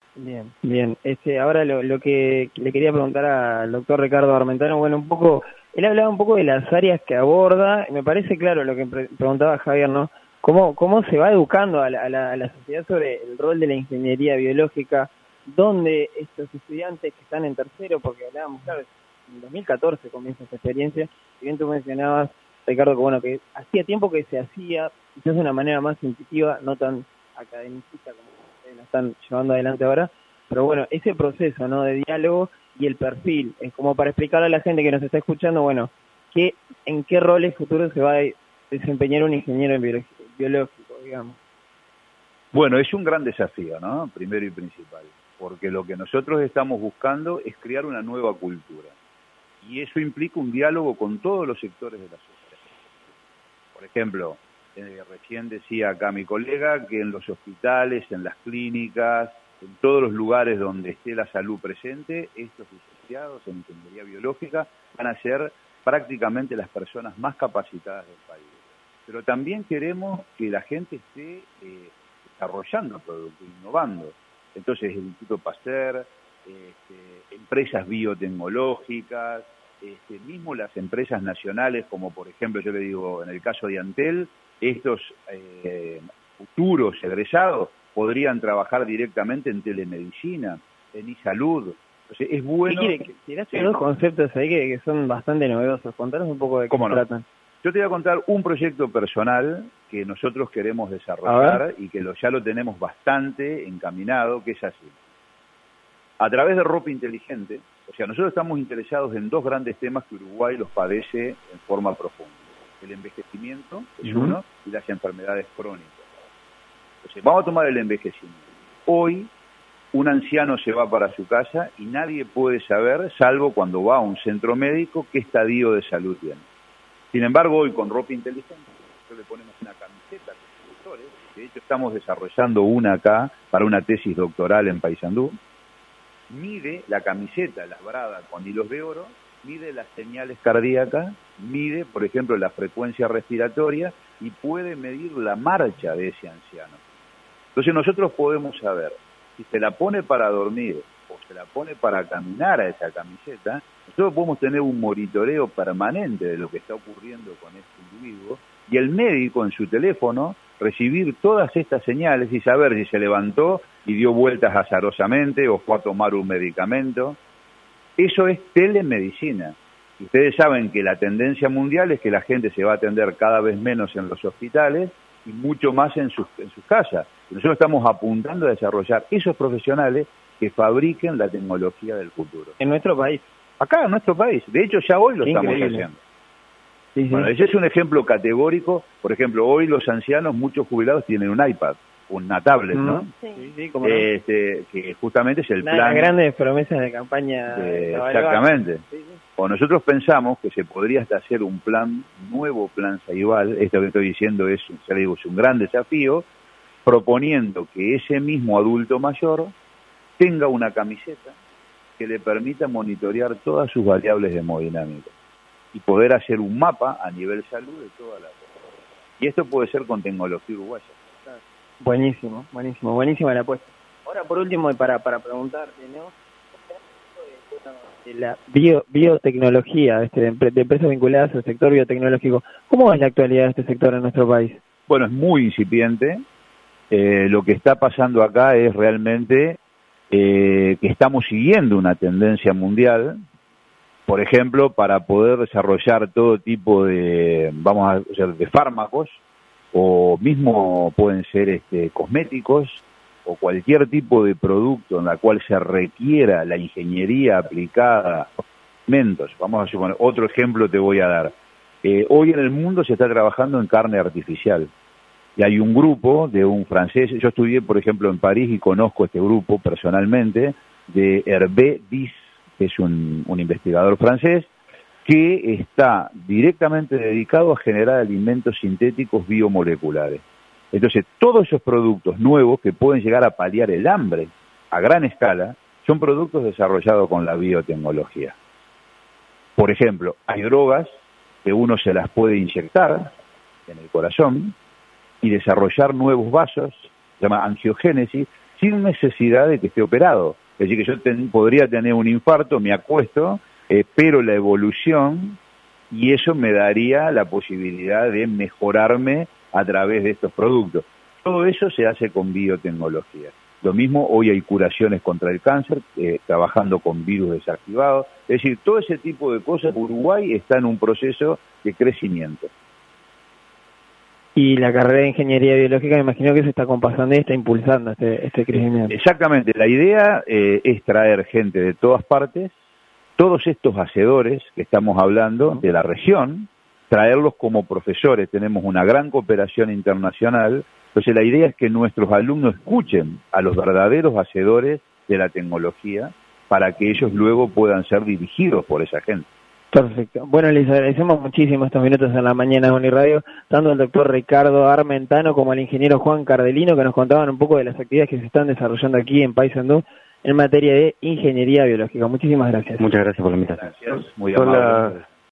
Bien, bien. Ahora lo que le quería preguntar al doctor Ricardo Armentano, bueno, un poco, él hablaba un poco de las áreas que aborda, y me parece claro lo que preguntaba Javier, ¿no? ¿Cómo se va educando a la sociedad sobre el rol de la ingeniería biológica? ¿Dónde estos estudiantes que están en tercero, porque hablábamos, claro, en 2014 comienza esta experiencia, si bien tú mencionabas, Ricardo, que bueno, que hacía tiempo que se hacía, quizás de una manera más intuitiva, no tan academicista como lo están llevando adelante ahora, pero bueno, ese proceso, ¿no?, de diálogo y el perfil, es como para explicarle a la gente que nos está escuchando, bueno, en qué roles futuros se va a desempeñar un ingeniero en biológico, digamos. Bueno, es un gran desafío, ¿no? Primero y principal, porque lo que nosotros estamos buscando es crear una nueva cultura, y eso implica un diálogo con todos los sectores de la sociedad. Por ejemplo, recién decía acá mi colega que en los hospitales, en las clínicas, en todos los lugares donde esté la salud presente, estos licenciados en ingeniería biológica van a ser prácticamente las personas más capacitadas del país. Pero también queremos que la gente esté desarrollando productos, innovando. Entonces, el Instituto Pasteur, empresas biotecnológicas, mismo las empresas nacionales, como por ejemplo, yo le digo, en el caso de Antel, estos futuros egresados podrían trabajar directamente en telemedicina, en e-salud. Entonces, es bueno... Tiraste dos conceptos ahí que son bastante novedosos. Contanos un poco de qué se tratan. Yo te voy a contar un proyecto personal que nosotros queremos desarrollar y que ya lo tenemos bastante encaminado, que es así. A través de ropa inteligente, o sea, nosotros estamos interesados en dos grandes temas que Uruguay los padece en forma profunda. El envejecimiento, que es uno, y las enfermedades crónicas. Entonces, vamos a tomar el envejecimiento. Hoy, un anciano se va para su casa y nadie puede saber, salvo cuando va a un centro médico, qué estadio de salud tiene. Sin embargo, hoy con ropa inteligente, nosotros le ponemos una camiseta a los doctores. De hecho, estamos desarrollando una acá para una tesis doctoral en Paysandú. Mide la camiseta labrada con hilos de oro, mide las señales cardíacas, mide, por ejemplo, la frecuencia respiratoria y puede medir la marcha de ese anciano. Entonces nosotros podemos saber si se la pone para dormir o se la pone para caminar a esa camiseta. Nosotros podemos tener un monitoreo permanente de lo que está ocurriendo con este individuo y el médico en su teléfono recibir todas estas señales y saber si se levantó y dio vueltas azarosamente o fue a tomar un medicamento. Eso es telemedicina. Y ustedes saben que la tendencia mundial es que la gente se va a atender cada vez menos en los hospitales y mucho más en sus casas. Nosotros estamos apuntando a desarrollar esos profesionales que fabriquen la tecnología del futuro. En nuestro país. Acá, en nuestro país. De hecho, ya hoy lo estamos haciendo. Sí, sí. Bueno, ese es un ejemplo categórico. Por ejemplo, hoy los ancianos, muchos jubilados, tienen un iPad, una tablet, ¿no? Sí, como que justamente es el plan... Las grandes promesas de campaña. Exactamente. O nosotros pensamos que se podría hasta hacer un nuevo plan Saibal. Esto que estoy diciendo es un gran desafío, proponiendo que ese mismo adulto mayor tenga una camiseta que le permita monitorear todas sus variables de hemodinámica y poder hacer un mapa a nivel salud de toda la población. Y esto puede ser con tecnología uruguaya. Buenísima la apuesta. Ahora, por último, para preguntarte, ¿no? De la biotecnología, de empresas vinculadas al sector biotecnológico, ¿cómo es la actualidad de este sector en nuestro país? Bueno, es muy incipiente. Lo que está pasando acá es realmente que estamos siguiendo una tendencia mundial. Por ejemplo, para poder desarrollar todo tipo de, de fármacos, o mismo pueden ser cosméticos, o cualquier tipo de producto en la cual se requiera la ingeniería aplicada, alimentos. Vamos a suponer, otro ejemplo te voy a dar. Hoy en el mundo se está trabajando en carne artificial. Y hay un grupo de un francés, yo estudié, por ejemplo, en París y conozco este grupo personalmente, de Hervé Diss, que es un investigador francés, que está directamente dedicado a generar alimentos sintéticos biomoleculares. Entonces, todos esos productos nuevos que pueden llegar a paliar el hambre a gran escala, son productos desarrollados con la biotecnología. Por ejemplo, hay drogas que uno se las puede inyectar en el corazón y desarrollar nuevos vasos, se llama angiogénesis, sin necesidad de que esté operado. Es decir, que yo podría tener un infarto, me acuesto, espero la evolución y eso me daría la posibilidad de mejorarme a través de estos productos. Todo eso se hace con biotecnología. Lo mismo, hoy hay curaciones contra el cáncer, trabajando con virus desactivados. Es decir, todo ese tipo de cosas, Uruguay está en un proceso de crecimiento. Y la carrera de ingeniería biológica, me imagino que se está compasando y está impulsando este crecimiento. Exactamente, la idea es traer gente de todas partes, todos estos hacedores que estamos hablando de la región, traerlos como profesores. Tenemos una gran cooperación internacional, entonces la idea es que nuestros alumnos escuchen a los verdaderos hacedores de la tecnología para que ellos luego puedan ser dirigidos por esa gente. Perfecto. Bueno, les agradecemos muchísimo estos minutos en la mañana de Uniradio, tanto al doctor Ricardo Armentano como al ingeniero Juan Cardelino, que nos contaban un poco de las actividades que se están desarrollando aquí en Paysandú en materia de ingeniería biológica. Muchísimas gracias. Muchas gracias por la invitación. Gracias, muy amable.